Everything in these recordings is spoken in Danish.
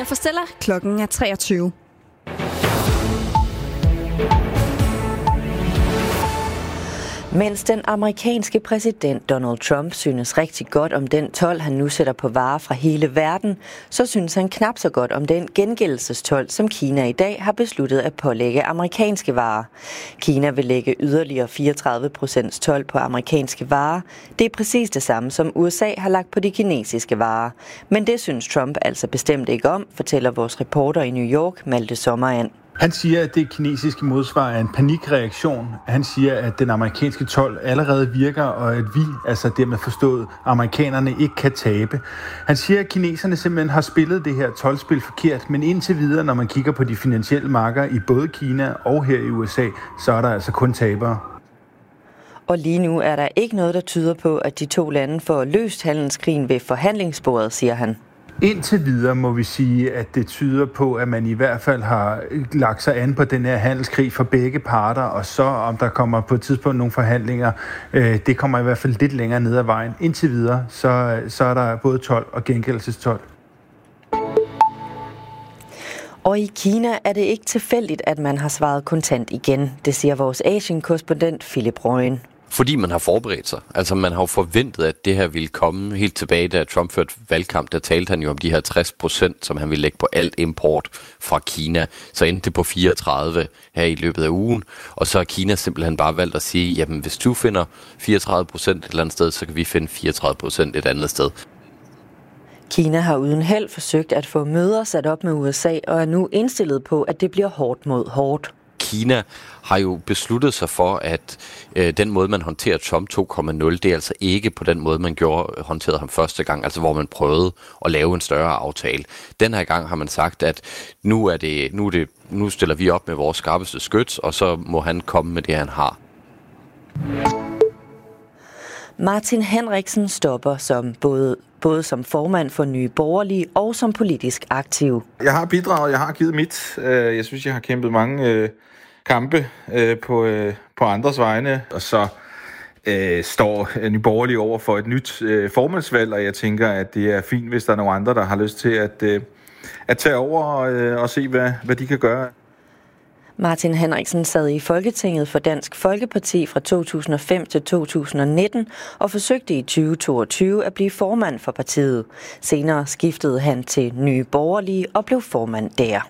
for Stella. Klokken er 23. Mens den amerikanske præsident Donald Trump synes rigtig godt om den told, han nu sætter på varer fra hele verden, så synes han knap så godt om den gengældelsestold, som Kina i dag har besluttet at pålægge amerikanske varer. Kina vil lægge yderligere 34% told på amerikanske varer. Det er præcis det samme, som USA har lagt på de kinesiske varer. Men det synes Trump altså bestemt ikke om, fortæller vores reporter i New York, Malte Sommerand. Han siger, at det kinesiske modsvar er en panikreaktion. Han siger, at den amerikanske told allerede virker, og at vi, altså dermed forstået, amerikanerne ikke kan tabe. Han siger, at kineserne simpelthen har spillet det her toldspil forkert, men indtil videre, når man kigger på de finansielle markeder i både Kina og her i USA, så er der altså kun tabere. Og lige nu er der ikke noget, der tyder på, at de to lande får løst handelskrigen ved forhandlingsbordet, siger han. Indtil videre må vi sige, at det tyder på, at man i hvert fald har lagt sig an på den her handelskrig for begge parter, og så om der kommer på et tidspunkt nogle forhandlinger, det kommer i hvert fald lidt længere ned ad vejen. Indtil videre, så er der både told og gengældelsestold. Og i Kina er det ikke tilfældigt, at man har svaret kontant igen. Det siger vores Asien-korrespondent Philip Røgen. Fordi man har forberedt sig. Altså man har jo forventet, at det her ville komme helt tilbage, da Trump førte valgkamp. Der talte han jo om de her 60%, som han ville lægge på alt import fra Kina. Så endte det på 34 her i løbet af ugen. Og så har Kina simpelthen bare valgt at sige, jamen hvis du finder 34% et eller andet sted, så kan vi finde 34% et andet sted. Kina har uden held forsøgt at få møder sat op med USA og er nu indstillet på, at det bliver hårdt mod hårdt. Kina har jo besluttet sig for, at den måde, man håndterer Trump 2.0, det er altså ikke på den måde, man håndterede ham første gang, altså hvor man prøvede at lave en større aftale. Den her gang har man sagt, at nu stiller vi op med vores skarpeste skyts, og så må han komme med det, han har. Martin Henriksen stopper som både som formand for Nye Borgerlige og som politisk aktiv. Jeg har bidraget, jeg har givet mit. Jeg synes, jeg har kæmpet mange kampe på andres vegne, og så står Nye Borgerlige over for et nyt formandsvalg, og jeg tænker, at det er fint, hvis der er nogle andre, der har lyst til at tage over og se, hvad de kan gøre. Martin Henriksen sad i Folketinget for Dansk Folkeparti fra 2005 til 2019 og forsøgte i 2022 at blive formand for partiet. Senere skiftede han til Nye Borgerlige og blev formand der.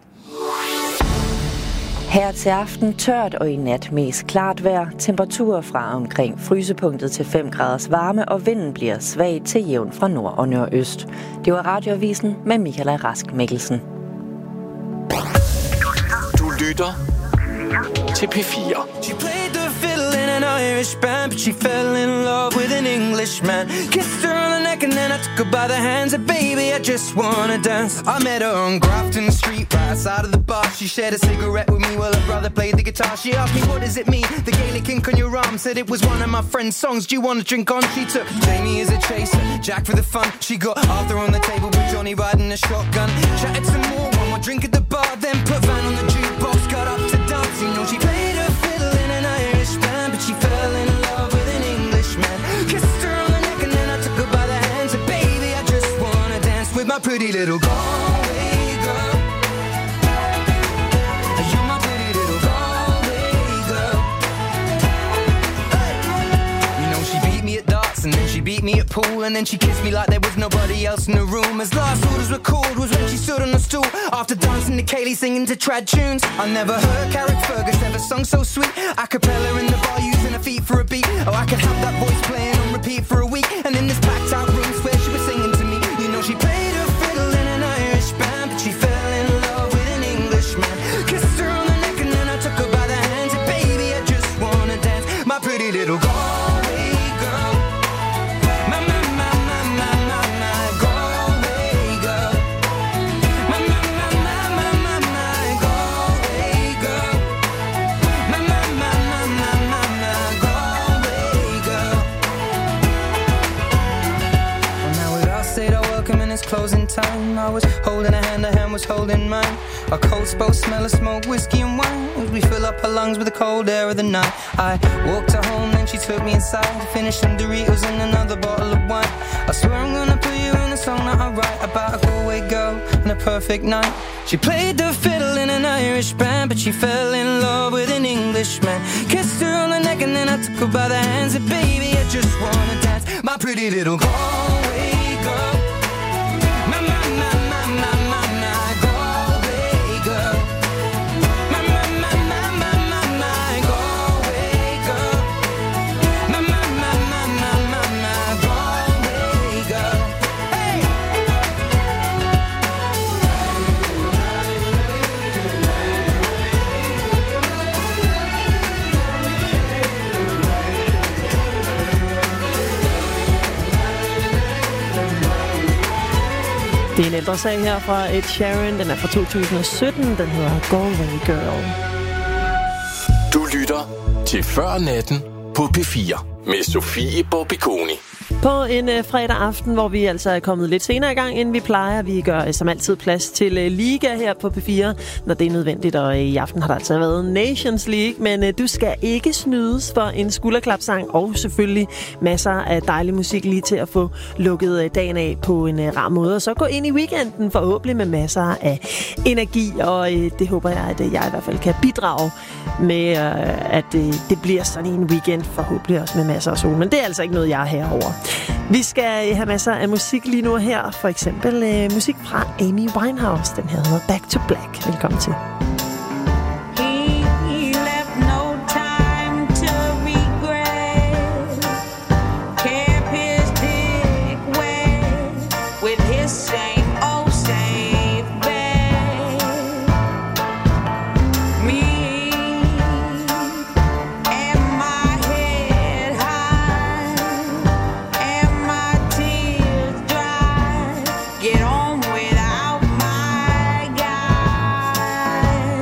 Her til aften tørt og i nat mest klart vejr. Temperaturer fra omkring frysepunktet til 5 graders varme, og vinden bliver svag til jævn fra nord og nordøst. Det var Radioavisen med Michaela Rask Mikkelsen. Du lytter til P4. She played the fiddle in an Irish band, but she fell in love with an Englishman. Kissed her on the neck and then I took her by the hands. And baby, I just wanna dance. I met her on Grafton Street, right outside of the bar. She shared a cigarette with me while her brother played the guitar. She asked me, what does it mean? The Gaelic ink on your arm. Said it was one of my friend's songs. Do you wanna drink on? She took Jamie as a chaser, Jack for the fun. She got Arthur on the table with Johnny riding a shotgun. Chatted some more, one more drink at the bar, then put Van on the jukebox. Got up to dance, you know she played her fiddle in an Irish band, but she fell in love with an Englishman. Kissed her on the neck and then I took her by the hands. And baby, I just wanna dance with my pretty little Galway girl. You're my pretty little Galway girl. Hey. You know she beat me at darts and then she beat me at pool, and then she kissed me like there was nobody else in the room. As last orders were called was when she stood on the stool after dancing to Kaylee singing to trad tunes. I never heard Carrick Fergus ever sung so sweet. A cappella in the bar using her feet for a beat. Oh, I could have that voice playing on repeat for a week. And in this packed out room where she was singing to me. You know she played her fiddle in an Irish band, but she fell in love with an Englishman. Kissed her on the neck and then I took her by the hands. And baby, I just wanna dance, my pretty little Galway girl. My Galway girl. My Galway girl. My Galway girl. Well, now we've all said our welcome and it's closing time. I was holding her hand was holding mine. Our coats both smell of smoke, whiskey and wine, as we fill up her lungs with the cold air of the night. I walked her home, then she took me inside to finish some Doritos and another bottle of wine. I swear I'm gonna put you in a song that I write about a Galway girl and a perfect night. She played the fiddle in an Irish band, but she fell in love with an Englishman. Kissed her on the neck and then I took her by the hands. And baby, I just wanna dance, my pretty little Galway girl. My, my, my, my, my, my, my Galway girl. My, my, my, my, my, my, my Galway girl. My, my, my, my, my, my, my Galway girl. Hey! Det er en ældre sag her fra Ed Sheeran. Den er fra 2017. Den hedder Galway Girl. Du lytter til Før Natten på P4 med Sofie Borbiconi. På en fredag aften, hvor vi altså er kommet lidt senere i gang, end vi plejer. Vi gør som altid plads til Liga her på P4, når det er nødvendigt. Og i aften har der altså været Nations League, men du skal ikke snydes for en skulderklapsang og selvfølgelig masser af dejlig musik lige til at få lukket dagen af på en rar måde. Og så gå ind i weekenden forhåbentlig med masser af energi, og det håber jeg, at jeg i hvert fald kan bidrage med, at det bliver sådan en weekend, forhåbentlig også med masser af sol. Men det er altså ikke noget, jeg er herover. Vi skal have masser af musik lige nu her. For eksempel musik fra Amy Winehouse. Den her hedder Back to Black. Velkommen til. Get on without my guy.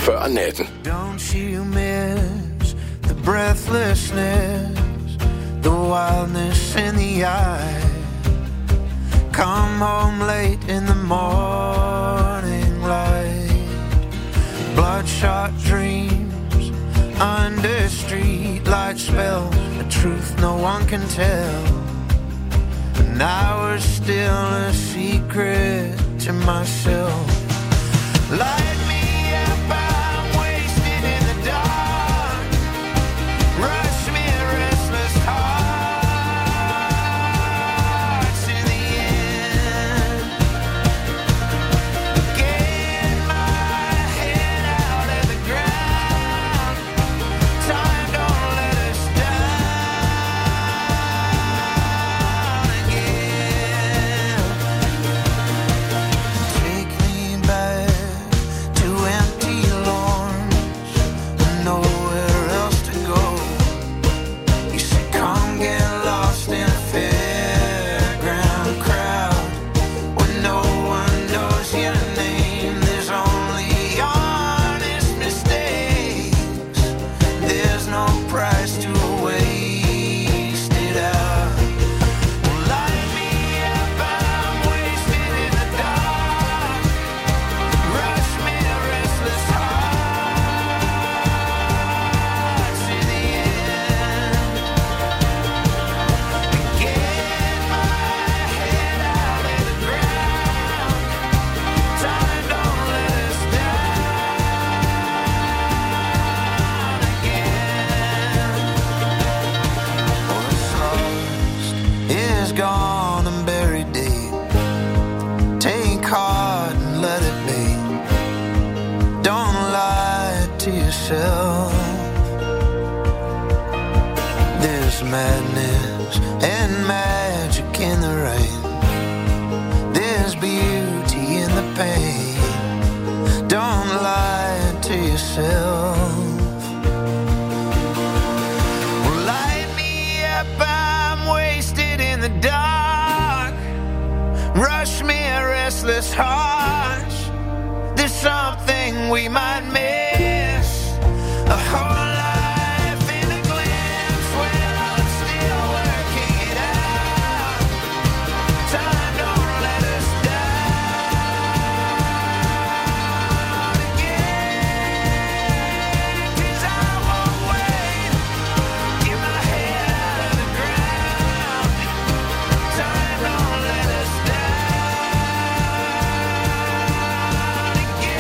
Før natten. Don't you miss the breathlessness, the wildness in the eye? Come home late in the morning light. Bloodshot dreams under street light spell, a truth no one can tell. And I was still a secret to myself. Light me up, I'm wasted in the dark. Rush me a restless heart to the end. Get my head out of the ground. Time don't let us down again. Take me back to empty lawns and nowhere else to go. You said come get lost in a fairground crowd where no one knows your name. There's only honest mistakes. There's no price to waste it out. Light me up, I'm wasted in the dark. Rush me a restless heart to the end. Get my head out of the ground. Time don't let us down again. What's lost is gone and buried deep. Take heart and let it be. Don't lie to yourself. There's madness and magic in the rain. There's beauty in the pain. Don't lie to yourself. Light me up, I'm wasted in the dark. Rush me a restless heart. There's something we might miss. A whole life in a glimpse. Well, I'm still working it out. Time don't let us down again. 'Cause I won't wait. Get my head out of the ground. Time don't let us down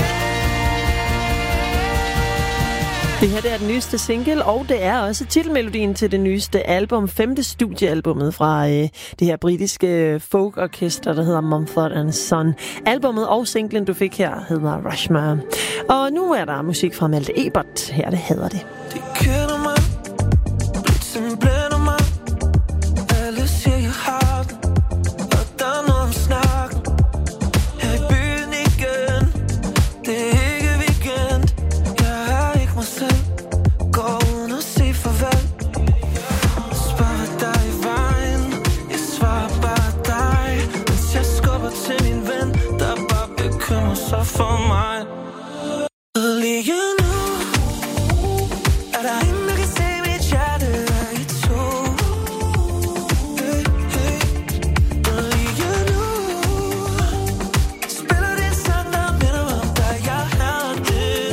again. Det her det er den nyeste single, og det er også titelmelodien til det nyeste album, 5. studiealbummet fra det her britiske folkorkester, der hedder Mumford & Son. Albummet og singlen, du fik her, hedder Rushmore. Og nu er der musik fra Malte Ebert. Her det hedder det. Det kender mig, blitzen blænder mig. Alle siger jeg har den, og der er noget om snakken. Her i byen igen, det er ikke weekend. Jeg er ikke mig selv, går uden at sige farvel. Spørger dig i vejen, jeg svarer bare dig. Mens jeg skubber til min ven, der bare bekymrer sig for mig. Lige nu er der ingen, der kan se mit hjerte er i to. Hey, hey. Lige nu spiller det en sang, der minder mig om dig. Jeg havde det.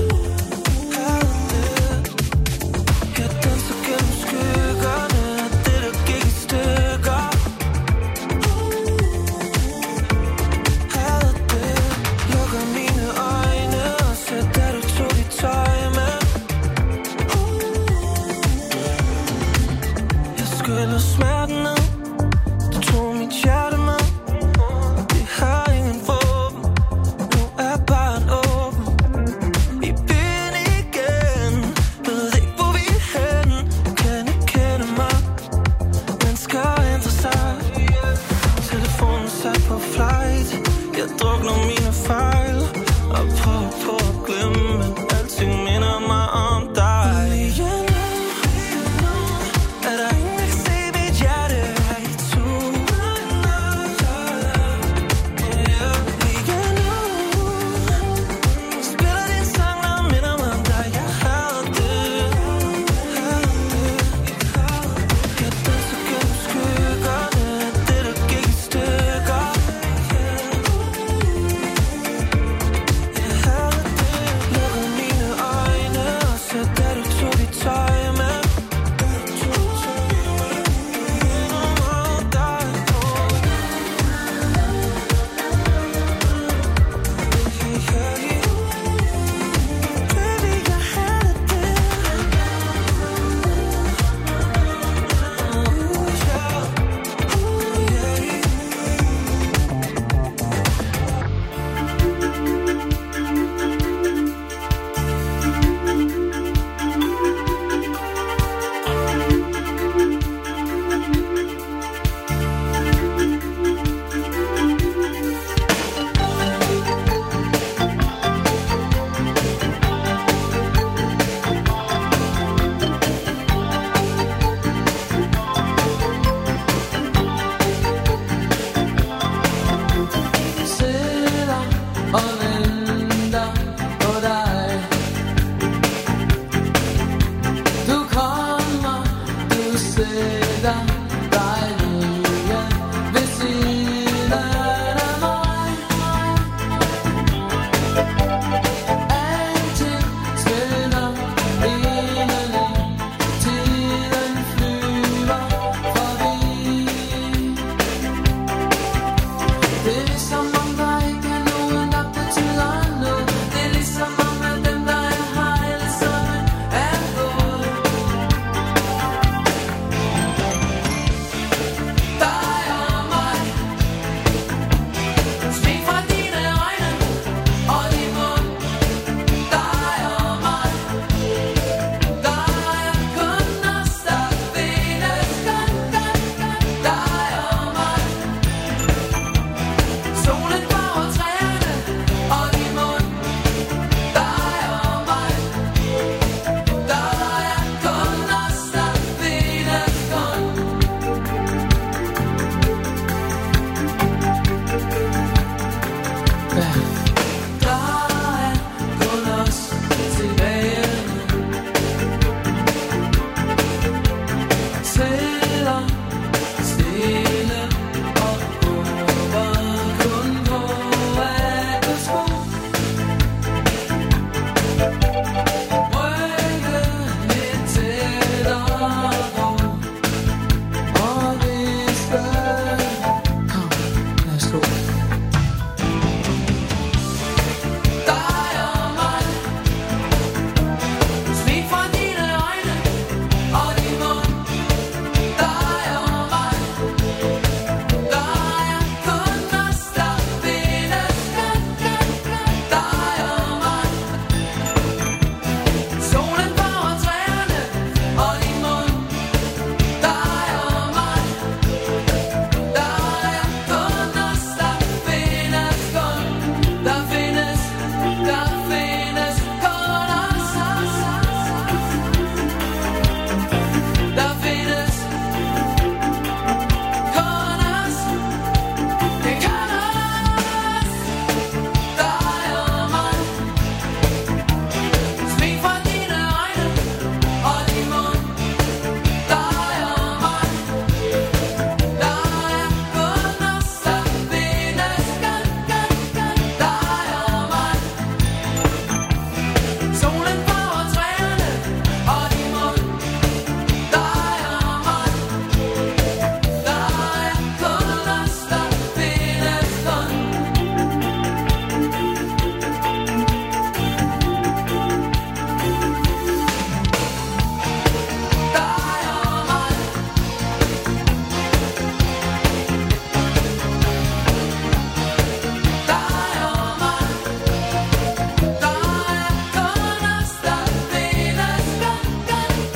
Jeg danser gennem skyggerne af det, der gik i stykker. Havde det. Lukker mine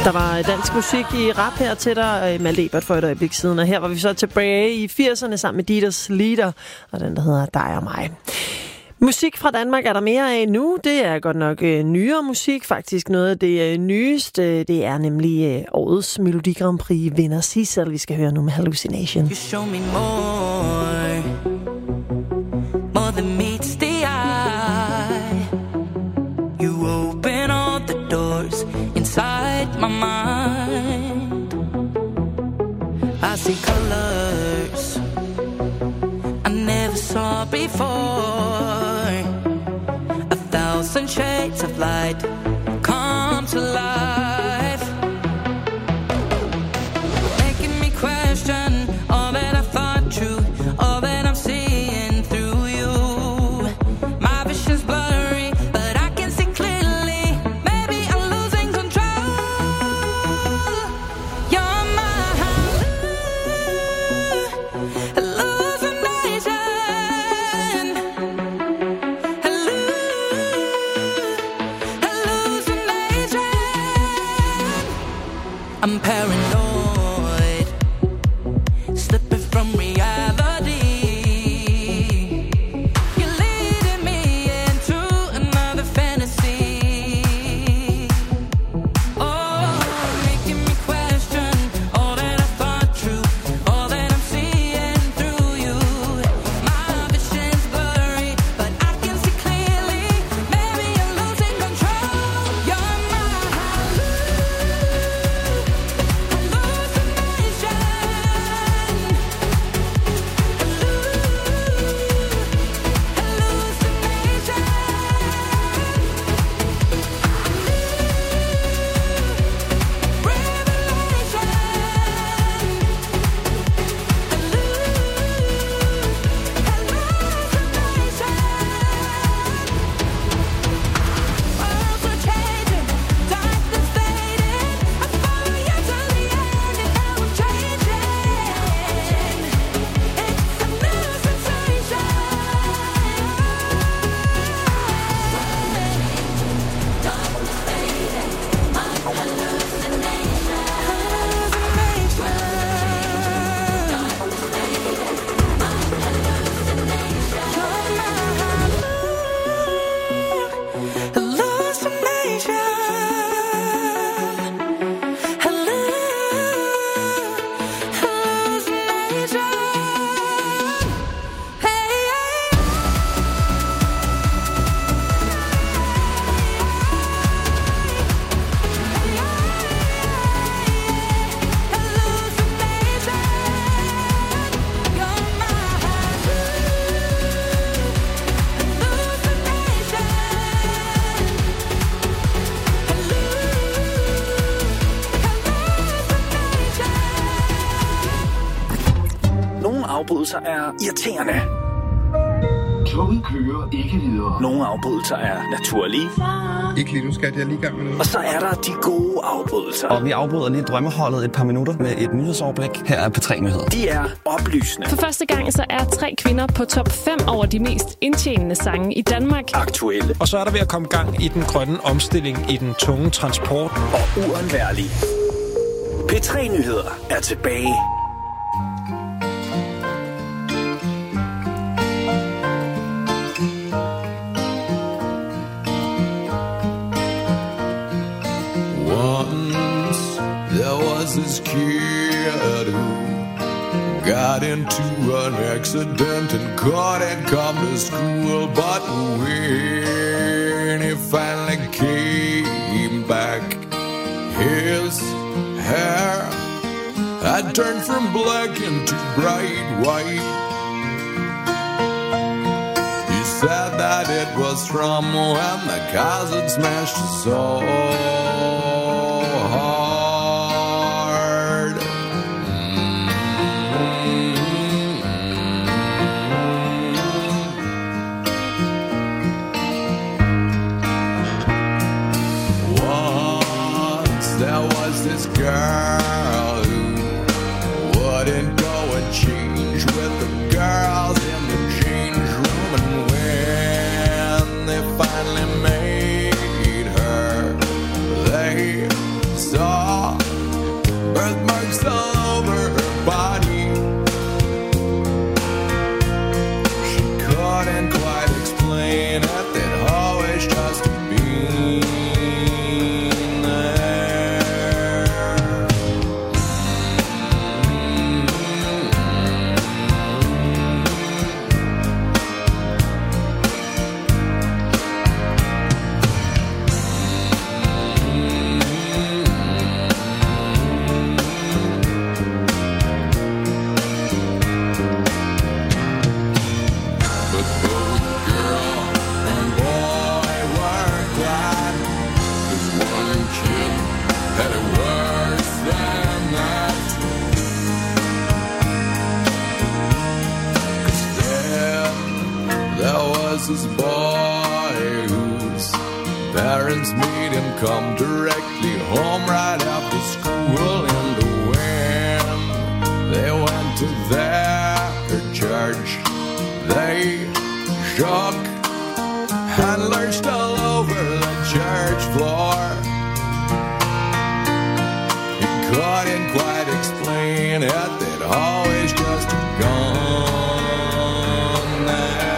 Der var dansk musik i rap her til dig, Malte Ebert for et øjeblik siden, og her var vi så tilbage i 80'erne sammen med Dieters Leader, og den der hedder Dig og mig. Musik fra Danmark er der mere af nu. Det er godt nok nyere musik, faktisk noget af det nyeste. Det er nemlig årets Melodi Grand Prix vinder Sissel. Vi skal høre nu med Hallucination. You show me more than meets the eye. You open all the doors inside my mind. I see colors I never saw before. A thousand shades of light come to life, making me question all that I thought true, all that I'm seeing through you. My vision's blurry, but I can see clearly. Maybe I'm losing control. You're my hallucination. I'm paranoid, slipping from reality. You're leading me into another fantasy. Oh, making me question all that I thought true, all that I'm seeing through you. My vision's blurry, but I can see clearly. Maybe I'm losing control. You're my afbrydelser er irriterende. Toget kører ikke videre. Nogle afbrydelser er naturlige. Ikke lige nu, skat. Jeg er lige i gang med noget. Og så er der de gode afbrydelser. Og vi afbryder lige drømmeholdet et par minutter med et nyhedsoverblik. Her er P3 Nyheder. De er oplysende. For første gang så er 3 kvinder på top 5 over de mest indtjenende sange i Danmark. Aktuelle. Og så er der ved at komme gang i den grønne omstilling i den tunge transport. Og uundværlig. P3 Nyheder er tilbage. This kid who got into an accident and couldn't come to school, but when he finally came back, his hair had turned from black into bright white. He said that it was from when the cars had smashed his soul hard. This girl who wouldn't go and change with the girls in the change room, and when they finally made her Thomas's boy, whose parents made him come directly home right after school. In the wind, they went to their church. They shook and lurched all over the church floor. He couldn't quite explain it, they'd always just gone there.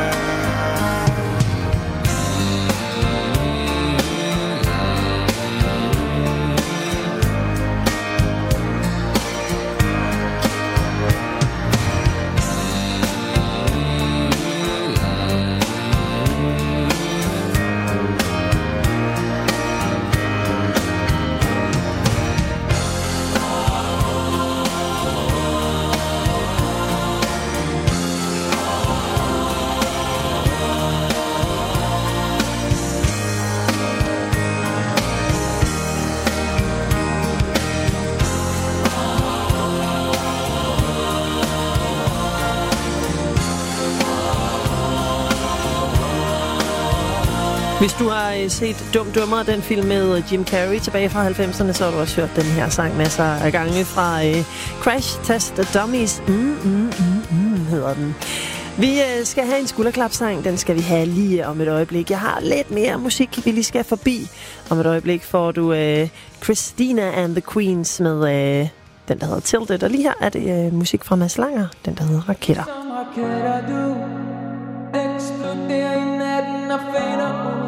Hvis du har set Dum Dummer, den film med Jim Carrey tilbage fra 90'erne, så har du også hørt den her sang masser af gange fra Crash Test Dummies. Hedder den. Vi skal have en skulderklapsang. Den skal vi have lige om et øjeblik. Jeg har lidt mere musik, vi lige skal forbi. Om et øjeblik får du Christina and the Queens med den, der hedder Tilted. Og lige her er det musik fra Mads Langer, den, der hedder Raketter. Eksploderer i natten og fader ud.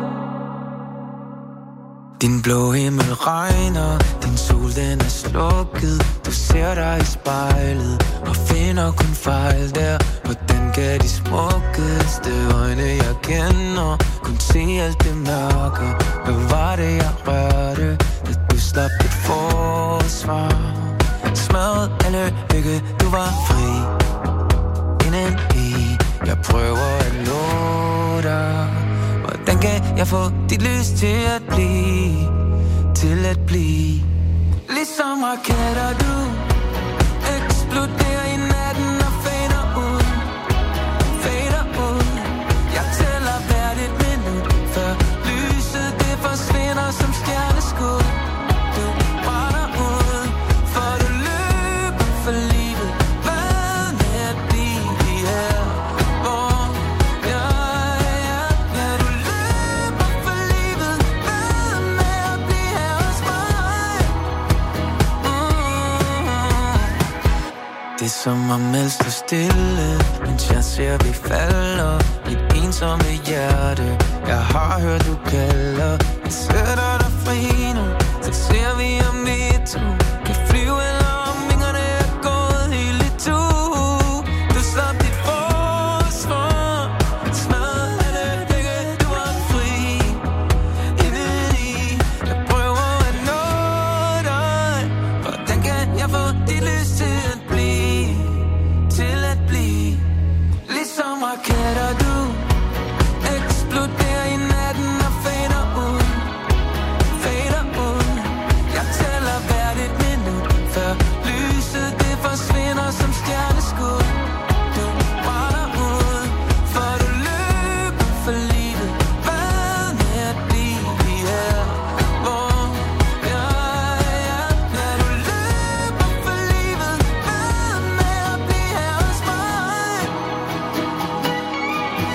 Din blå himmel regner, din sol den er slukket. Du ser dig i spejlet og finder kun fejl der. Hvordan kan de smukkeste øjne jeg kender kun se alt det mørke? Hvad var det jeg rørte, da du slap dit forsvar? Smadret alle lykke, du var fri indeni. Jeg prøver at nå dig. Hvordan kan jeg få dit lys til at blive? Til at blive ligesom raketter, du eksploderer i natten og fader ud. Fader ud. Jeg tæller hvert et minut, før lyset det forsvinder som stjerneskud. Du brænder ud, for du løber for livet. Hvad med at blive her? Det er som om alt står stille, mens jeg ser vi falder. Mit ensomme hjerte, jeg har hørt du kalder. Jeg sætter dig fri nu, så ser vi om vi to kan flyve eller om vingerne er gået helt i to. Du slap dit forsvar, smadret alle vægge, du var fri indeni. Jeg prøver at nå dig, hvordan kan jeg få dit lys til at blive? Til at blive ligesom raketter, du eksploderer i natten og fader ud. Fader ud. Jeg tæller hvert et minut, før lyset det forsvinder som stjerneskud. Du brænder ud, for du løber for livet. Hvad med at blive her, hvor jeg er? Når du løber for livet, hvad med at blive her hos mig?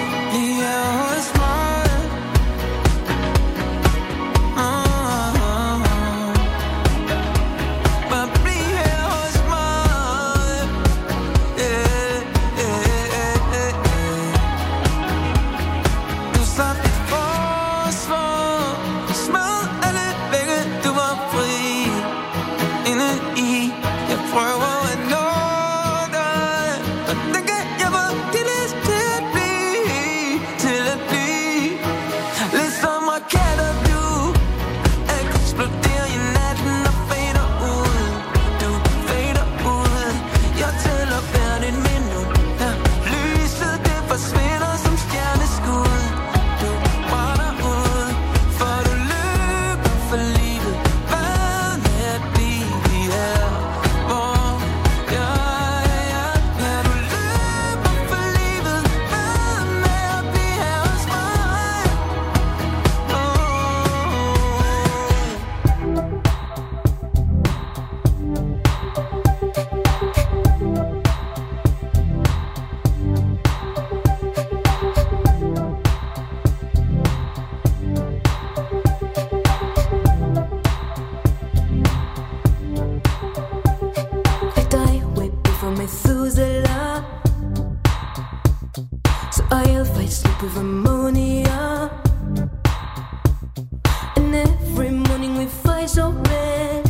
with ammonia. And every morning we fight so red.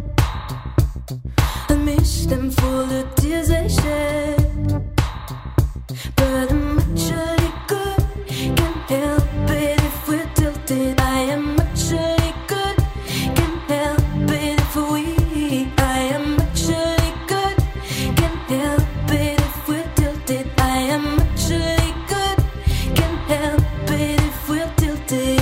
I miss them for the tears they shed. But I'm actually good, can't help it if we're tilted. I am actually good, can't help it if we. I am actually good, can't help it if we're tilted. I am actually good, can't help it if we're tilted.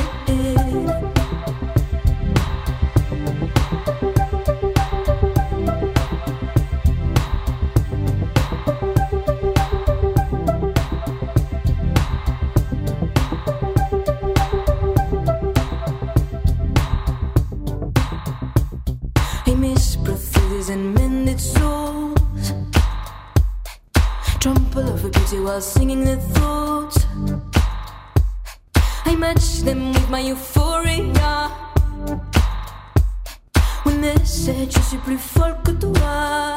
And mended souls, trample over beauty while singing their thoughts. I match them with my euphoria. When they said je suis plus folle que toi,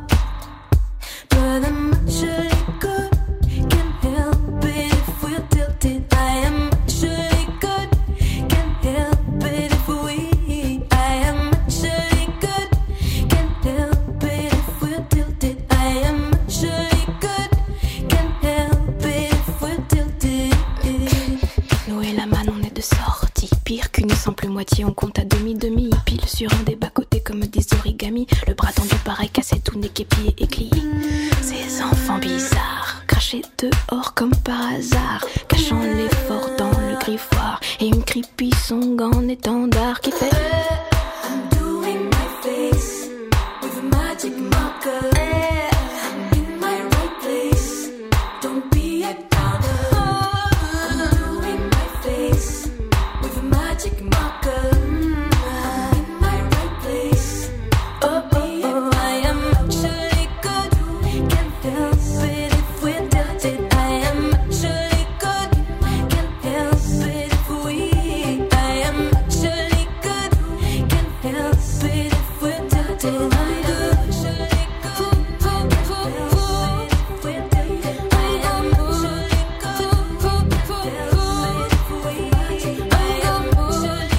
but I'm actually good, can't help it if we're tilted. I am actually good, can't help it if we. I am actually good, can't help it if we're tilted. I am actually good, can't help it if we're tilted. Nous et la manne, on est de sortie. Pire qu'une simple moitié, on compte à demi-demi. Pile sur un des bas-côtés comme des origamis. Le bras tendu pareil, cassé tout nez, képié et glié. Ces enfants bizarres, crachés dehors comme par hasard, cachant l'effort dans le griffoir. Et une creepy song en étendard qui fait I'm doing my face with a magic marker. I'm in my right place, don't be a downer. I'm doing my face with a magic marker. I'm in my right place, don't be a downer. I am actually good, can't help it if we're tilted. I am actually good, can't help it if we. I am actually good, can't help it if we're tilted. I am actually good, can't help it if we're tilted. I am actually good, can't help it if we. I am actually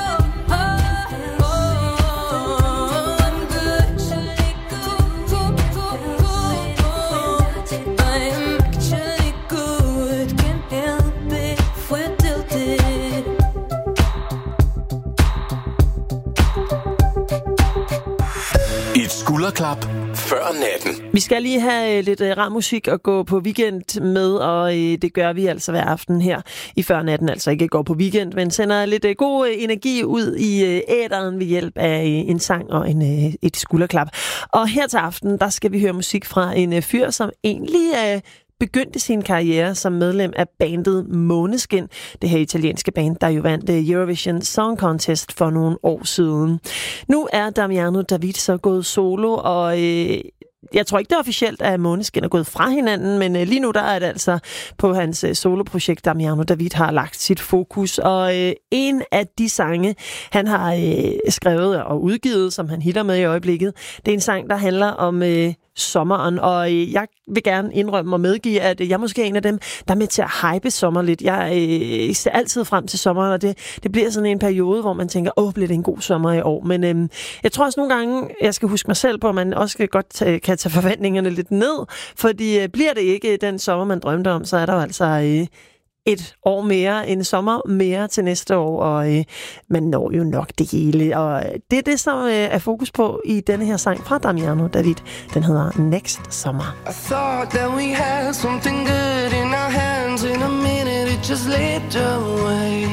I'm good, actually good, can't help it if we're tilted. I am actually good, can't help it if we're tilted. Et skulderklap før natten. Vi skal lige have lidt rar musik at gå på weekend med, og det gør vi altså hver aften her i Før Natten. Altså ikke går på weekend, men sender lidt god energi ud i æteren ved hjælp af en sang og et skulderklap. Og her til aften, der skal vi høre musik fra en fyr, som egentlig begyndte sin karriere som medlem af bandet Måneskin, det her italienske band, der jo vandt Eurovision Song Contest for nogle år siden. Nu er Damiano David så gået solo, og jeg tror ikke, det er officielt, at Måneskin er gået fra hinanden, men lige nu der er det altså på hans soloprojekt, Damiano David har lagt sit fokus. Og en af de sange, han har skrevet og udgivet, som han hitter med i øjeblikket, det er en sang, der handler om sommeren, og jeg vil gerne indrømme og medgive, at jeg måske er en af dem, der er med til at hype sommer lidt. Jeg ser altid frem til sommeren, og det bliver sådan en periode, hvor man tænker, bliver det en god sommer i år. Men jeg tror også nogle gange, jeg skal huske mig selv på, at man også godt kan tage forventningerne lidt ned, fordi bliver det ikke den sommer, man drømte om, så er der jo altså et år mere, en sommer mere til næste år, og man når jo nok det hele. Og det er det, som er fokus på i denne her sang fra Damiano David. Den hedder Next Summer. I thought that we had something good in our hands. In a minute it just slipped away.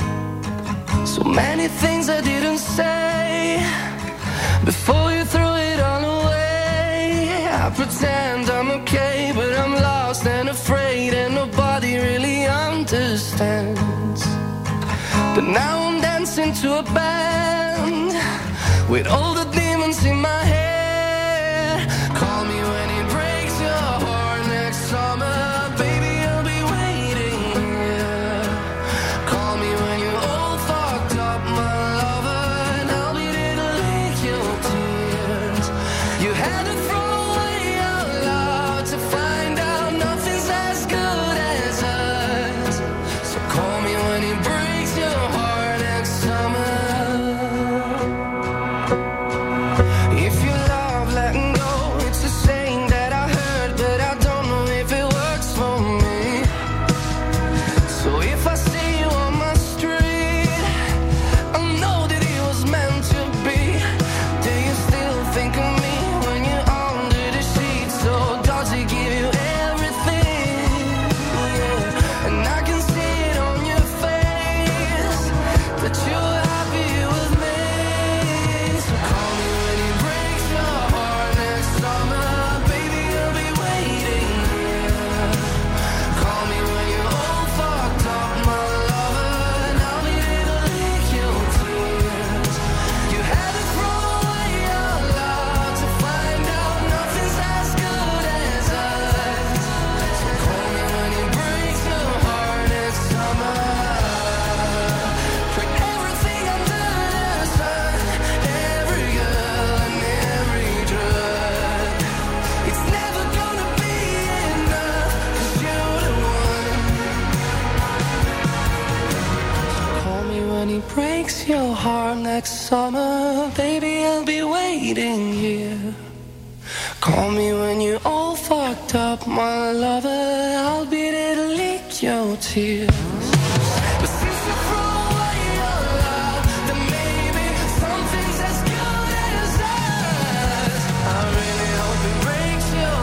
So many things I didn't say before you threw it all away. I pretend I'm okay, but I'm lost and afraid, and nobody really understands. But now I'm dancing to a band with all the demons in my head. Call me when it breaks your heart next summer. Baby, I'll be waiting here. Call me when you're all fucked up, my lover, and I'll be there to lick your tears. You had to throw away out loud to find out nothing's as good as us. breaks your heart next summer, baby, I'll be waiting here. Call me when you're all fucked up, my lover, I'll be there to lick your tears. But since you throw away your love, then maybe something's as good as us. I really hope it breaks your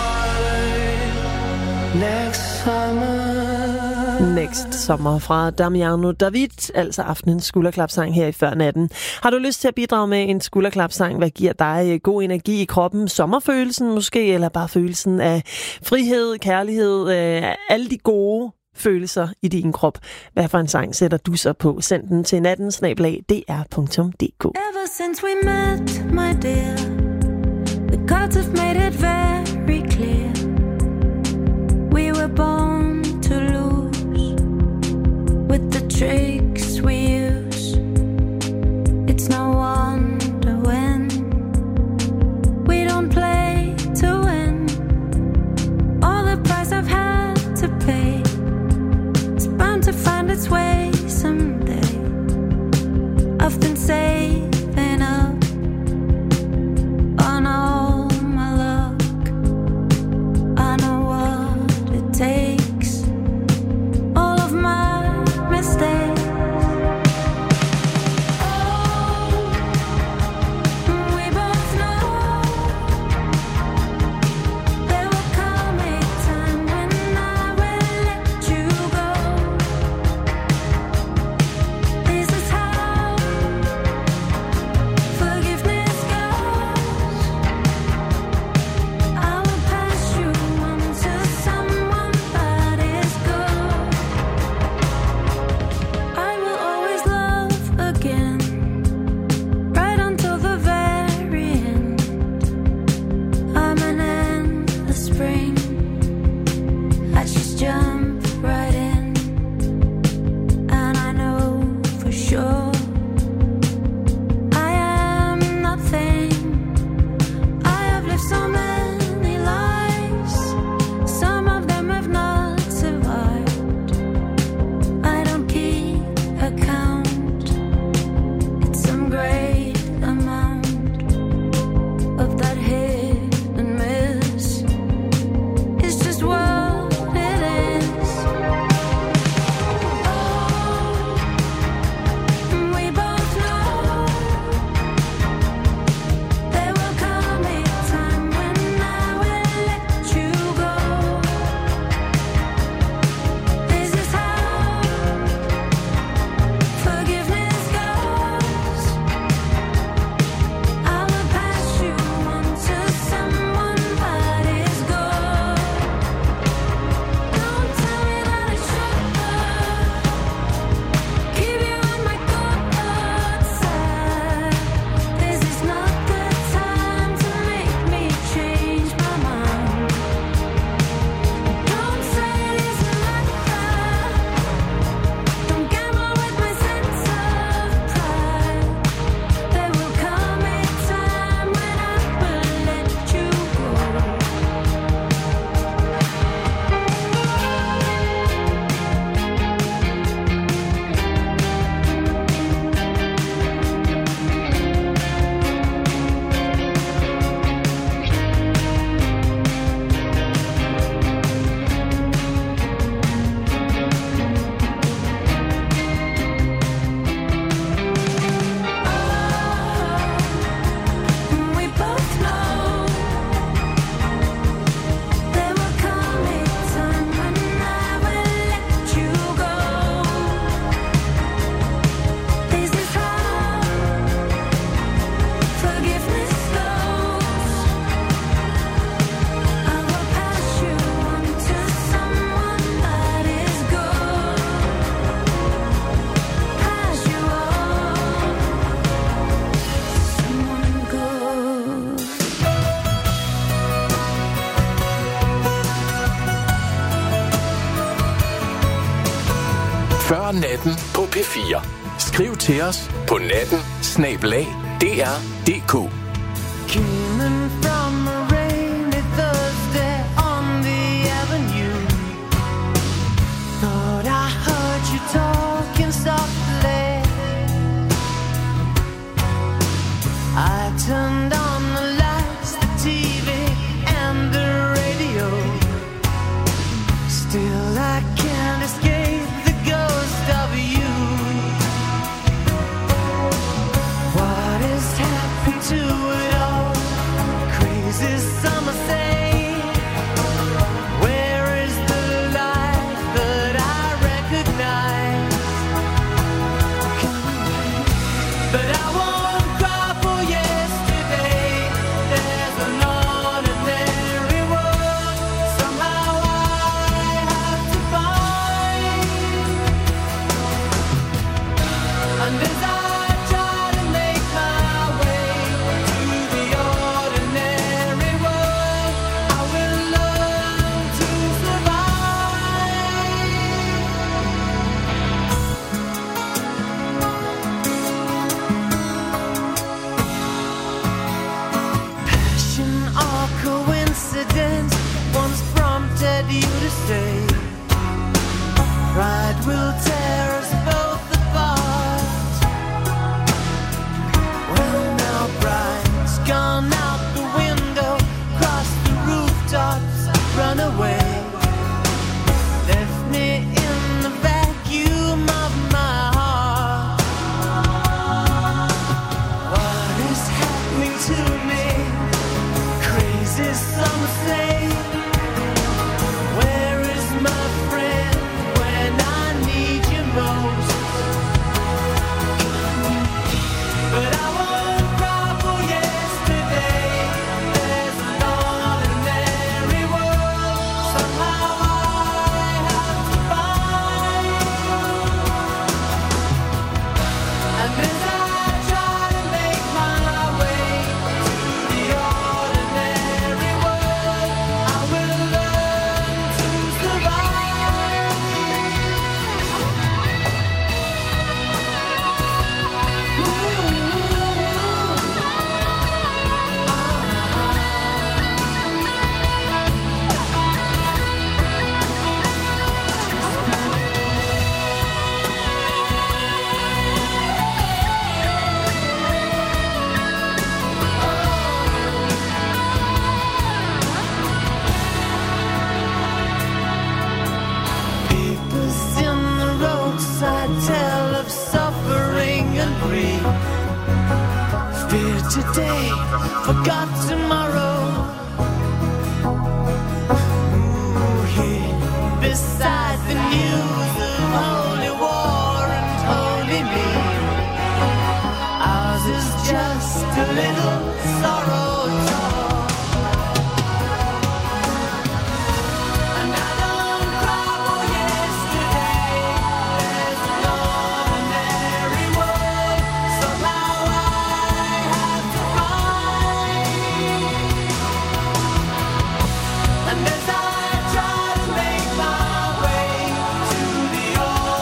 heart next summer. Next sommer fra Damiano David, altså aftenens skulderklapsang her i Før Natten. Har du lyst til at bidrage med en skulderklapsang? Hvad giver dig god energi i kroppen? Sommerfølelsen måske, eller bare følelsen af frihed, kærlighed, alle de gode følelser i din krop. Hvad for en sang sætter du så på? Send den til natten@dr.dk. Ever since we met, my dear, the gods have made it very clear. We were born to lose with the tricks we use. It's no wonder when we don't play to win. All the price I've had to pay is bound to find its way someday. I've been saving up on all my luck. I know what it takes. All of my mistakes. We both know there will come a time when I will let you go. This is how forgiveness goes. I will pass you on to someone that is good. I will always love again, right until the very end. I'm an endless spring. I just jump right in, and I know for sure I am nothing. I have lived so many lives, some of them have not survived. I don't keep account. It's some great amount of that hit and miss. It's just what it is. We both know there will come a time when I will let you go. This is how forgiveness goes. I will pass you on to someone that is good. Don't tell me that I should keep you on my good side. This is not the time to make me change my mind. Don't say it isn't like that. Don't gamble with my sense of pride. There will come a time when I will let you go. We both know there will come a time when I will let you go. This is how forgiveness goes. I will pass you on to someone that is good. Pass you on to someone good. Før Natten på P4. Skriv til os på natten@dr.dk. Coming from a rainy Thursday on the avenue. Thought I heard you talking softly. Still I can't escape the ghost of you. What has happened to it all? Crazy summer say, where is the life that I recognize? But I won't cry for yesterday. There's an ordinary world somehow I have to find. And as I try to make my way to the ordinary world, I will learn to survive. Passion or coincidence once prompted you to say, pride will tear us both apart. Well, now pride's gone out the window, crossed the rooftops, run away, left me in the vacuum of my heart. What is happening to me? Crazy some say. Where is my friend when I need you most? But I won't cry for yesterday. There's an ordinary world somehow I have to find. And as I try to make my way to the ordinary world, I will learn to survive. Papers in the roadside tell of suffering and grief. Fear today, forgot tomorrow. Ooh, here beside the news of holy war and holy me, ours is just a little sorrow talk. And I don't cry for yesterday. There's an ordinary world somehow I have to find. And as I try to make my way to the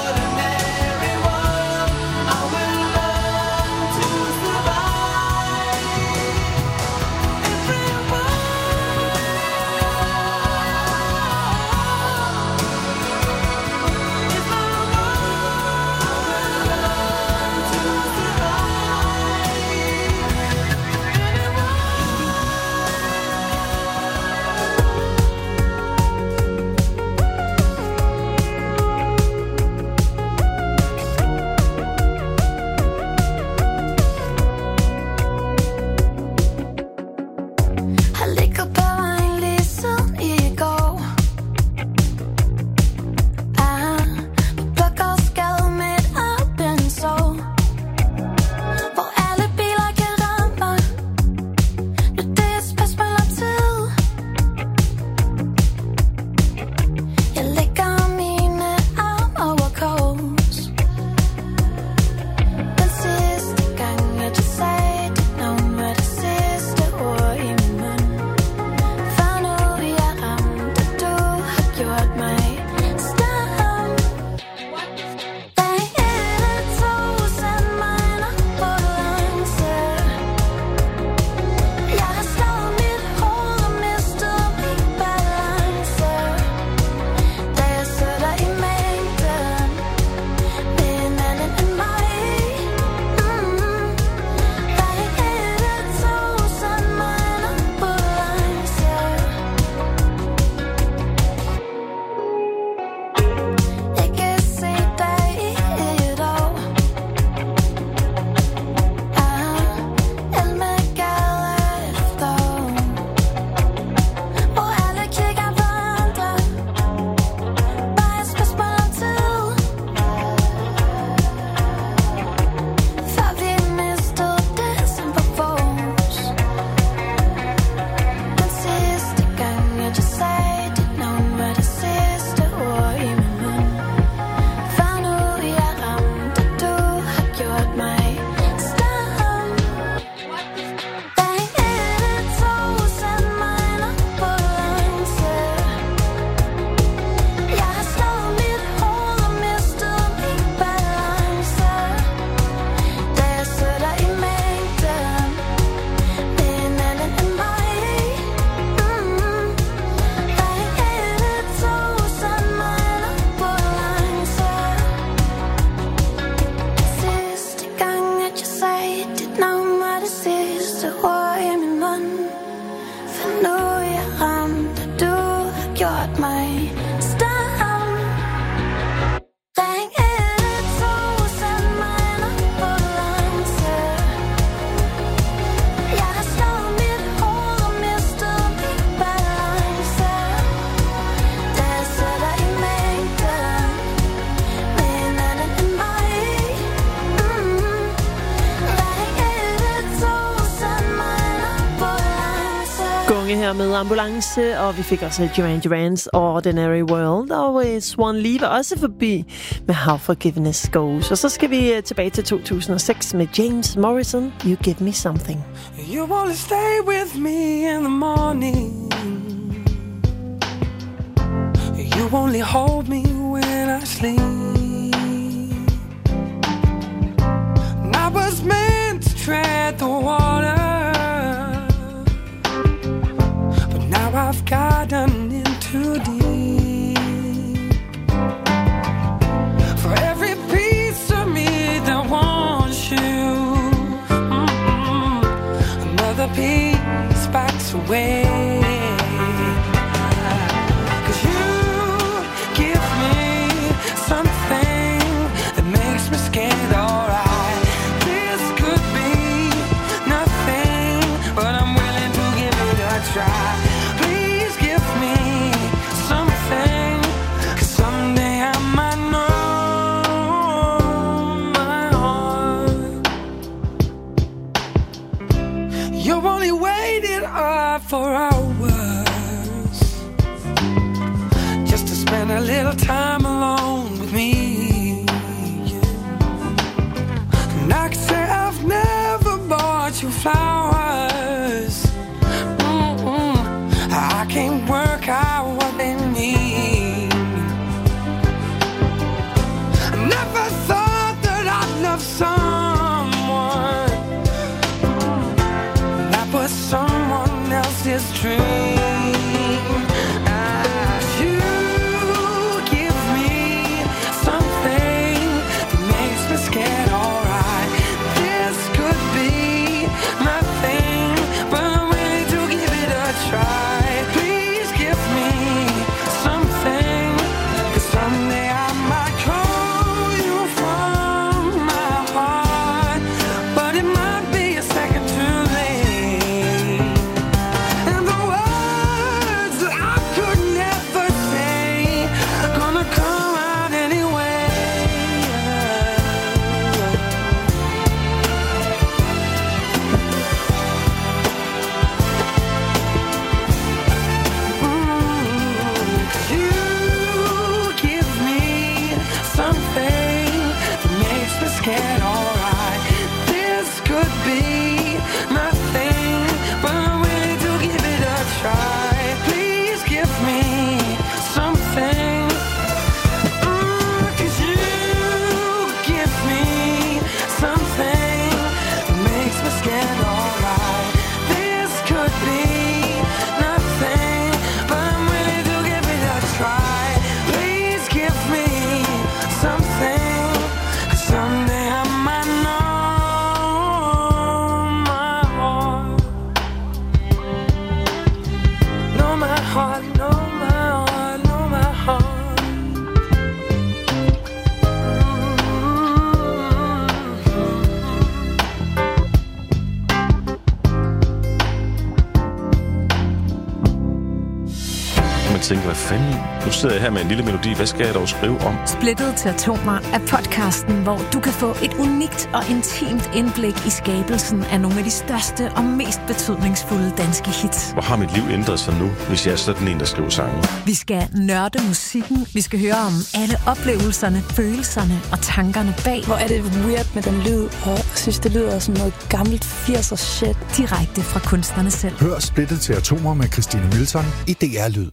mig stemme. Ring 112, send mig en ambulance. Jeg har slået mit hoved og mistet min balance. Da jeg sætter i mængden med en anden end mig. Ring 112, send mig en ambulance. Gunge her med ambulance, og vi fik også Duran Duran's Ordinary World, og Swan Lee var også forbi med How Forgiveness Goes. Og så skal vi tilbage til 2006 med James Morrison, You Give Me Something. You only stay with me in the morning. You only hold me when I sleep. And I was meant to tread the water, but now I've gotten in too deep. For every piece of me that wants you, another piece backs away. 'Cause you give me something that makes me scared, alright. This could be nothing, but I'm willing to give it a try. Please give me something, 'cause someday I might know my heart. You've only waited up for hours just to spend a little time alone with me. And I can say I've never bought you flowers. I can't work out what they mean. I never thought that I'd love someone that was someone else's dream. You give me something that makes me scared, alright. This could be nothing, but I'm willing to give it a try. Please give me something, 'cause someday I might call you from my heart, but it might be a second too late. And the words that I could never say are gonna come out anyway. You give me something that makes me scared, alright. This could be nothing, but I'm willing to give it a try. Please give me something, 'cause you give me something that makes me scared, alright. This could be nothing, but I'm willing to give it a try. Please give me something, 'cause someday I might know my heart. Know my heart, know my heart, know my heart. Man tænker, hvad fanden? Nu sidder jeg her med en lille melodi. Hvad skal jeg dog skrive om? Splittet til atomer er podcasten, hvor du kan få et unikt og intimt indblik i skabelsen af nogle af de største og mest betydningsfulde danske hits. Hvor har mit liv ændret sig nu, hvis jeg er sådan en, der skriver sange? Vi skal nørde musikken, vi skal høre om alle oplevelserne, følelserne og tankerne bag. Hvor er det weird med den lyd, og jeg synes, det lyder som noget gammelt 80'er shit. Direkte fra kunstnerne selv. Hør Splittet til atomer med Christine Milton i DR Lyd.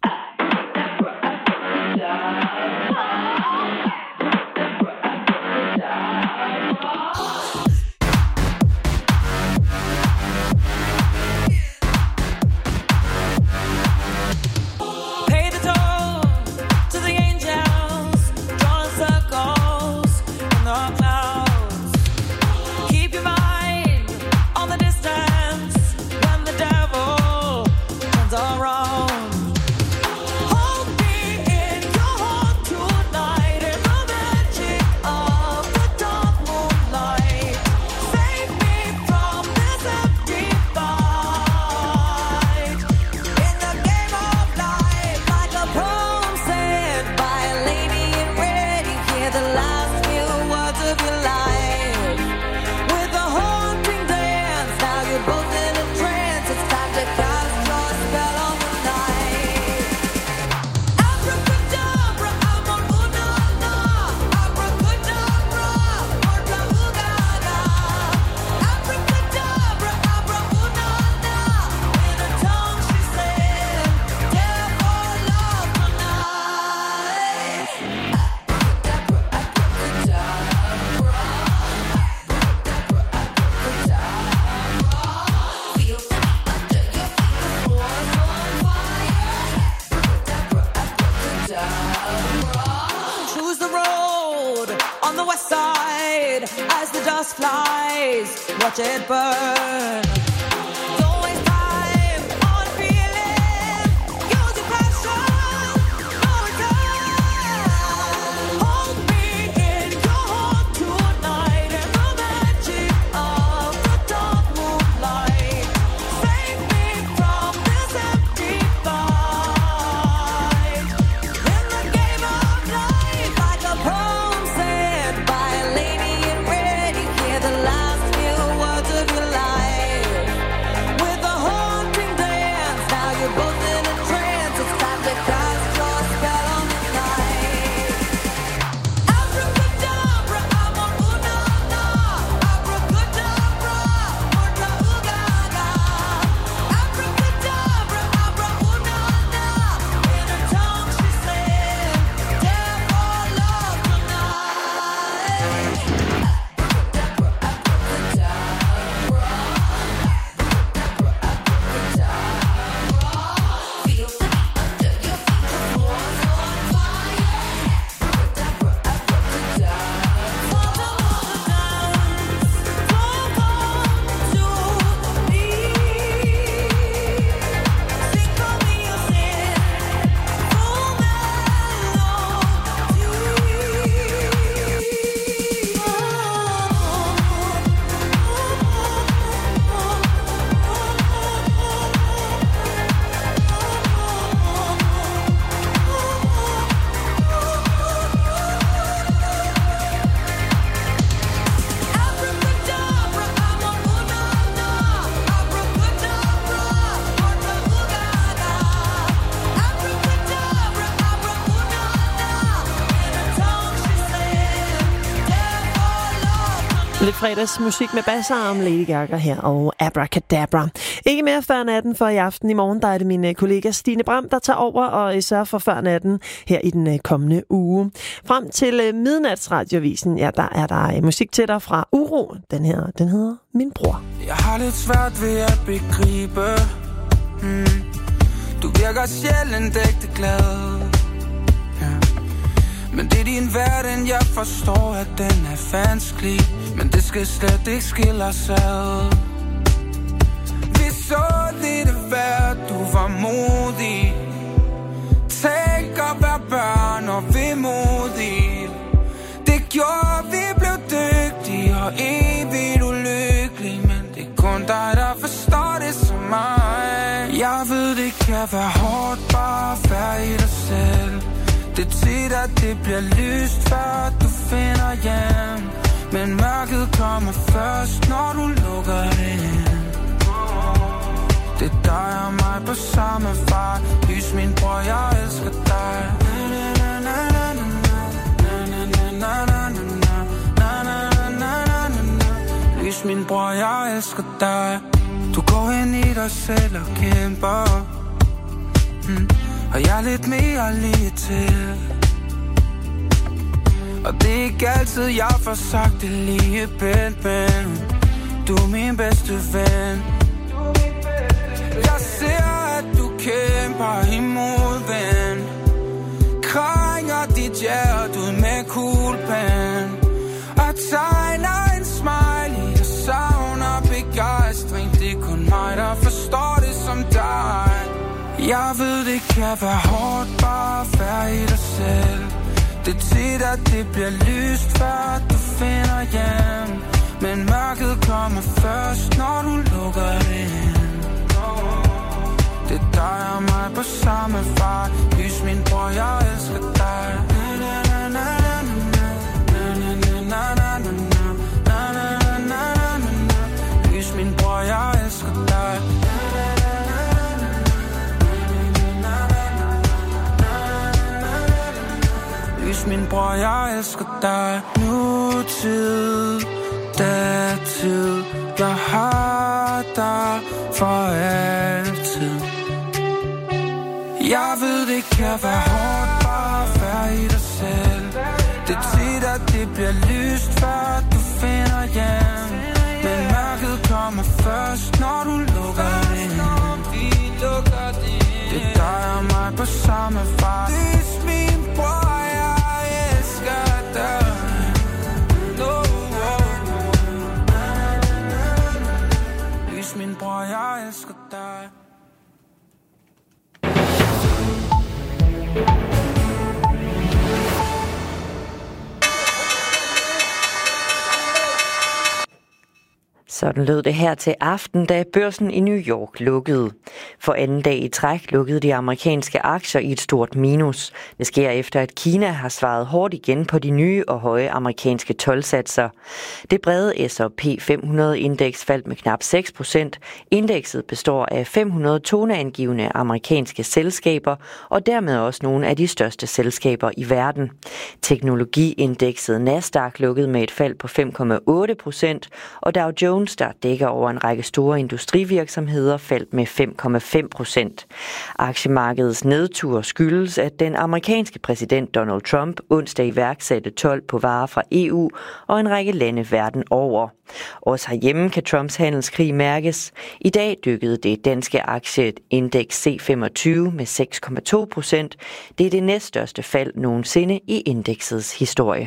the west side as the dust flies. Watch it burn. Don't waste time on feeling. Use your passion. No return. Hold me in your heart tonight in the magic of the dark moonlight. Save me from this empty fight. In the game of life, like a poem said by a lady in red, you hear the last few words of your life. With a haunting dance, now you're both in a trance. It's time to cast your spell on the night. Abracadabra, I'm on una-na. Abracadabra, orta-ooga-ga. Abracadabra, abra-una-na. In her tongue she said, "Dare for love tonight." Lidt fredagsmusik med bassarm, Lady Gaga her og Abracadabra. Ikke mere før natten, for i aften i morgen, der er det min kollega Stine Bram, der tager over og sørger for før natten her i den kommende uge. Frem til midnatsradiovisen, ja, der er der musik til dig fra Uro. Den hedder Min Bror. Jeg har lidt svært ved at begribe. Du virker sjældent ægte glad. Men det er din verden, jeg forstår, at den er vanskelig. Men det skal slet ikke skille os ad. Vi så lidt værd, du var modig. Tænk at være børn og vemodig. Det gjorde, vi blev dygtige og evigt ulykkelige. Men det er kun dig, der forstår det som mig. Jeg ved, det kan være hårdt bare at være i dig selv. Det er tit, at det bliver lyst, før du finder hjem. Men mørket kommer først, når du lukker det ind. Det er dig og mig på samme vej. Lys, min bror, jeg elsker dig. Lys, min bror, jeg elsker dig. Du går ind i dig selv og kæmper. Og jeg er lidt mere lige til. Og det er ikke altid, jeg får sagt det lige pænt, men du er min bedste ven. Jeg ser, at du kæmper imod ven. Krænger dit hjerte ud med kuglepen. Og tegner en smiley, jeg savner begejstring. Det er kun mig, der forstår det som dig. Jeg ved, det kan være hårdt bare at være i dig selv. Det er tit, at det bliver lyst, før du finder hjem. Men mørket kommer først, når du lukker det ind. Det er dig og mig på samme vej. Lys, min bror, jeg elsker dig. Lys, min bror, jeg elsker dig. Lys, min bror, jeg elsker dig. Nutid, datid, jeg har dig for altid. Jeg ved, det kan være hårdt bare at være i dig selv. Det er tit, at det bliver lyst, før du finder hjem. Men mørket kommer først, når du lukker det ind. Det er dig og mig på samme vej. Lys, min bror, jeg elsker dig. Sådan lød det her til aften, da børsen i New York lukkede. For anden dag i træk lukkede de amerikanske aktier i et stort minus. Det sker efter, at Kina har svaret hårdt igen på de nye og høje amerikanske toldsatser. Det brede S&P 500-indeks faldt med knap 6%. Indekset består af 500 toneangivende amerikanske selskaber, og dermed også nogle af de største selskaber i verden. Teknologiindekset Nasdaq lukkede med et fald på 5,8%, og Dow Jones, der dækker over en række store industrivirksomheder, faldt med 5,5%. Aktiemarkedets nedtur skyldes, at den amerikanske præsident Donald Trump onsdag iværksatte told på varer fra EU og en række lande verden over. Også herhjemme kan Trumps handelskrig mærkes. I dag dykkede det danske aktieindeks C25 med 6,2%. Det er det næststørste fald nogensinde i indeksets historie.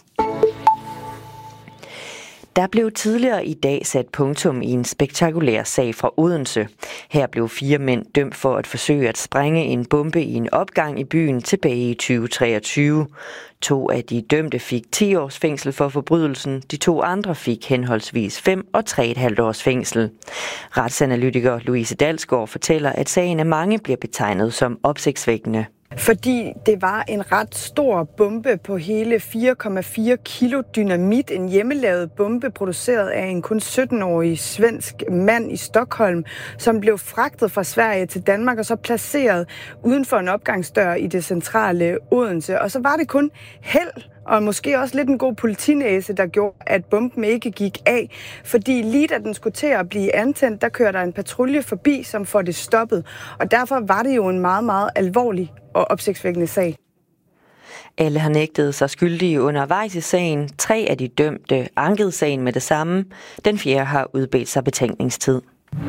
Der blev tidligere i dag sat punktum i en spektakulær sag fra Odense. Her blev 4 mænd dømt for at forsøge at sprænge en bombe i en opgang i byen tilbage i 2023. 2 af de dømte fik 10 års fængsel for forbrydelsen. De 2 andre fik henholdsvis 5 og 3,5 års fængsel. Retsanalytiker Louise Dalsgaard fortæller, at sagen af mange bliver betegnet som opsigtsvækkende. Fordi det var en ret stor bombe på hele 4,4 kilo dynamit. En hjemmelavet bombe produceret af en kun 17-årig svensk mand i Stockholm, som blev fragtet fra Sverige til Danmark og så placeret uden for en opgangsdør i det centrale Odense. Og så var det kun held og måske også lidt en god politinæse, der gjorde, at bomben ikke gik af. Fordi lige da den skulle til at blive antændt, der kører der en patrulje forbi, som får det stoppet. Og derfor var det jo en meget, meget alvorlig og opsigtsvækkende sag. Alle har nægtet sig skyldige undervejs i sagen. 3 af de dømte ankede sagen med det samme. Den 4. har udbedt sig betænkningstid.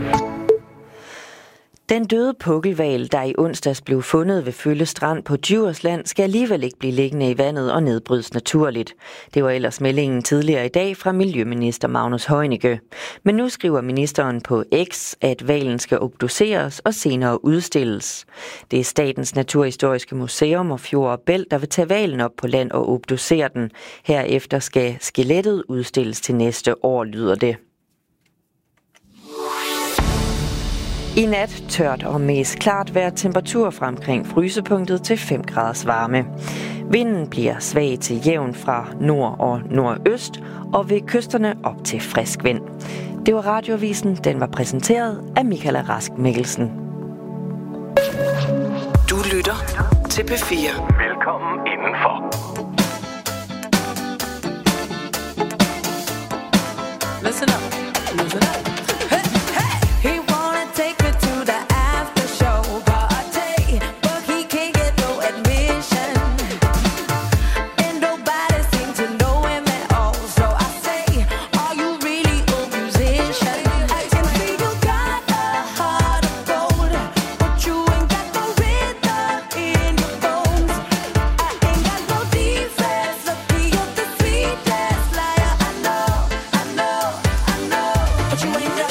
Den døde pukkelhval, der i onsdags blev fundet ved Følle Strand på Djursland, skal alligevel ikke blive liggende i vandet og nedbrydes naturligt. Det var ellers meldingen tidligere i dag fra Miljøminister Magnus Heunicke. Men nu skriver ministeren på X, at hvalen skal obduceres og senere udstilles. Det er Statens Naturhistoriske Museum og Fjord og Bælt, der vil tage hvalen op på land og obducere den. Herefter skal skelettet udstilles til næste år, lyder det. I nat tørt og mest klart vejr, temperatur fra omkring frysepunktet til 5 graders varme. Vinden bliver svag til jævn fra nord og nordøst, og ved kysterne op til frisk vind. Det var Radioavisen, den var præsenteret af Michael Rask Mikkelsen. Du lytter til P4. Velkommen indenfor. Listen up, listen up. He wanna take me to the after show party, but he can't get no admission. And nobody seems to know him at all. So I say, are you really a musician? I can see you got a heart of gold, but you ain't got no rhythm in your bones. I ain't got no defense, lucky you're the sweetest liar I know, but you ain't got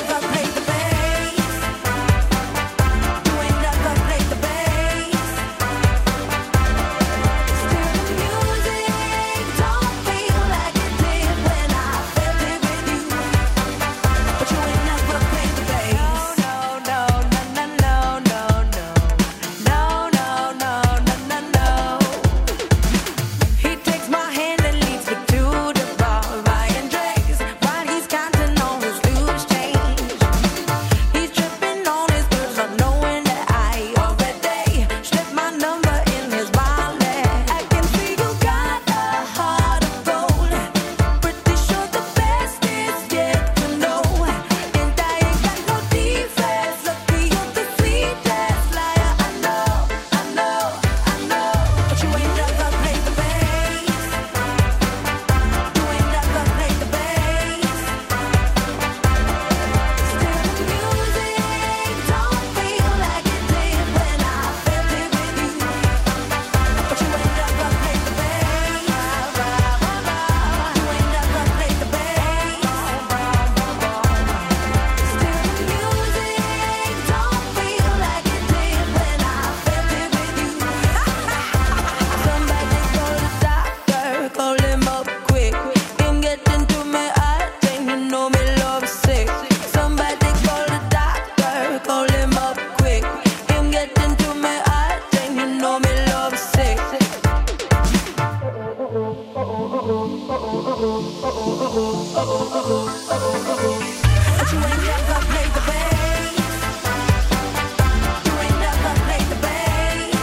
But you ain't never played the bass. You ain't never played the bass.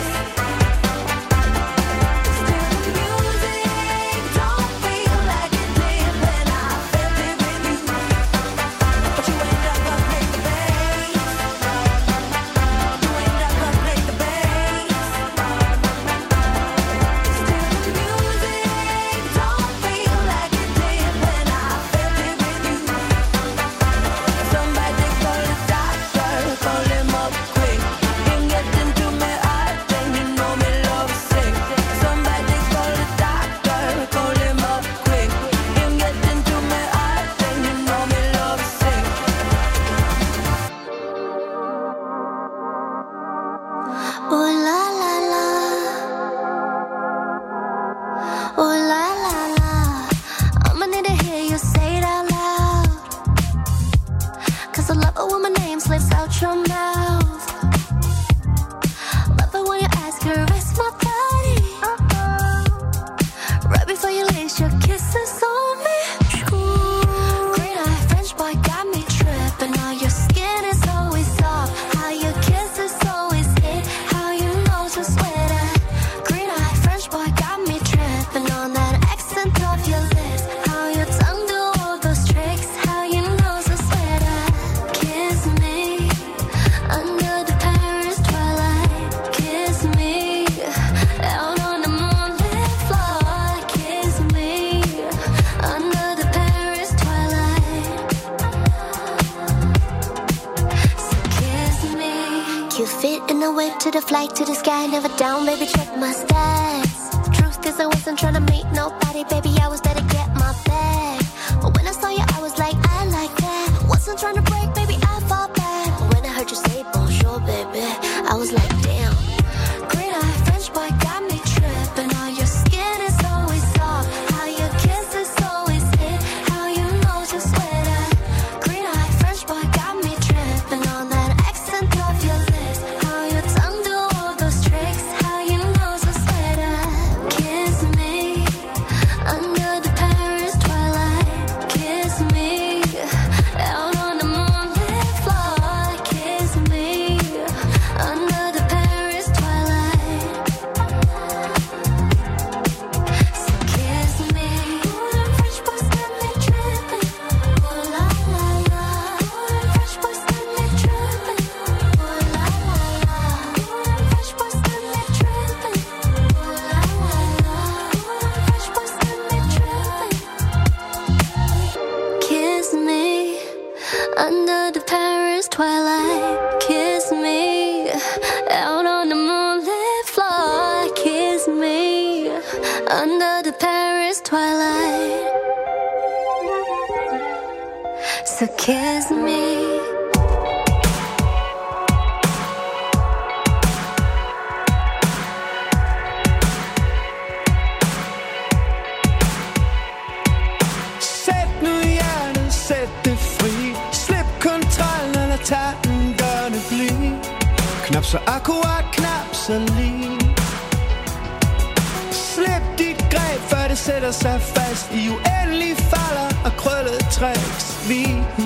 Still the music don't feel like it did when I felt it with you. But you ain't never played the bass. You ain't never played the bass. Still the music don't feel like it did when I felt it with you. Somebody call the doctor, call him up quick. Can't get into me heart, then you know me love sick. Somebody call the doctor, call him up quick. Can't get into me heart, then you know me love sick. Ooh la la la. Ooh la la la. I'ma need to hear you say it out loud. 'Cause I love it when my name slips out your mouth. Love it when you ask her, rest my body. Right before you lace your kisses on me. Green eye French boy got me tripping. All your skin is always soft. How your kisses always hit. How your nose is sweater. Green eye French boy got me tripping on that accent of your lips. How your tongue do all those tricks. How your nose is sweater. Kiss me under the Paris twilight. Kiss me out on the moonlit floor. Kiss me under the Paris twilight. So kiss me. Cute fit in the whip to the flight to the sky. Never down, baby, check my stats. Truth is I wasn't trying to meet nobody, baby, I was there to get my bag. But when I saw you, I was like, I like that. Wasn't trying to break, baby, I fall back. But when I heard you say bonjour, baby, I was like, damn. Green eye French boy got me tripping. All your skin is always soft. How your kisses always hit. How your nose is sweater. Green eye French boy got me tripping on that accent of your lips. How your tongue do all those tricks. How your nose is sweater. Kiss me under the Paris twilight. Kiss me out on the moonlit floor. Kiss me under the Paris twilight. So kiss me. Ooh, them French boys got me tripping. Ooh la la la. Ooh, them French boys got me tripping. Ooh la la la. Ooh, them French boys got me tripping. Ooh la la la. Ooh, them French boys got me tripping. Kiss me under the Paris twilight. Kiss me out on the moonlit floor. Kiss me under the Paris twilight. So kiss me. Sæt nu hjertet, sæt det fri. Slip kontrollen, eller tag den, gør det blive. Knap så akkurat, knap så lige. Slip dit greb, før det sætter sig fast i uendelige falder og krøllede tricks. Vi